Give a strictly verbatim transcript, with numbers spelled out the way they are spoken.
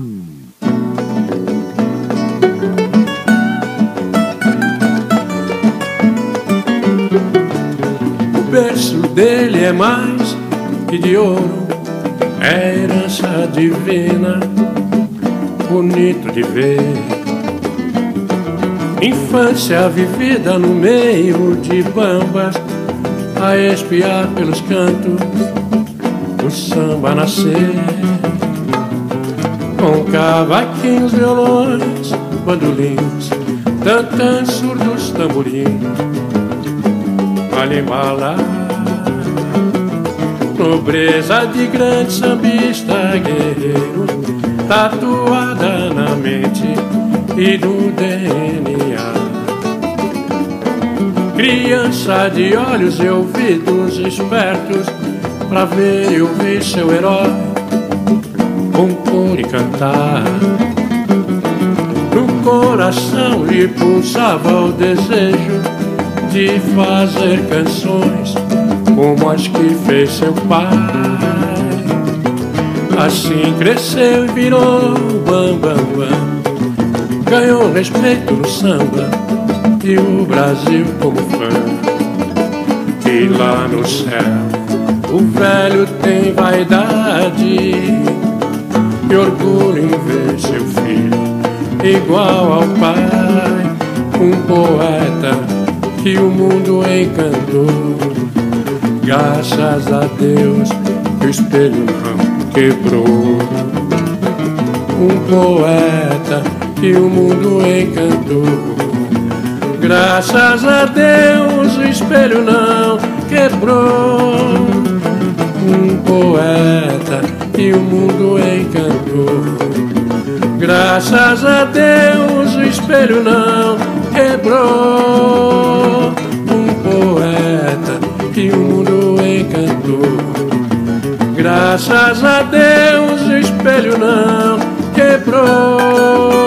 O berço dele é mais que de ouro, é herança divina, bonito de ver. Infância vivida no meio de bambas, a espiar pelos cantos o samba nascer. Com cavaquinhos, violões, bandolinhos, tantãs, surdos, tamborins, vale embalar. Nobreza de grande sambista guerreiro, tatuada na mente e no D N A. Criança de olhos e ouvidos espertos, pra ver e ouvir seu herói compor e cantar. No coração lhe pulsava o desejo de fazer canções como as que fez seu pai. Assim cresceu e virou bam bam bam, ganhou respeito no samba e o Brasil como fã. E lá no céu o velho tem vaidade e orgulho em ver seu filho igual ao pai. Um poeta que o mundo encantou, graças a Deus que o espelho não quebrou. Um poeta que o mundo encantou, graças a Deus o espelho não quebrou. Um poeta que o mundo encantou, graças a Deus o espelho não quebrou. Um poeta que o mundo encantou, graças a Deus o espelho não quebrou.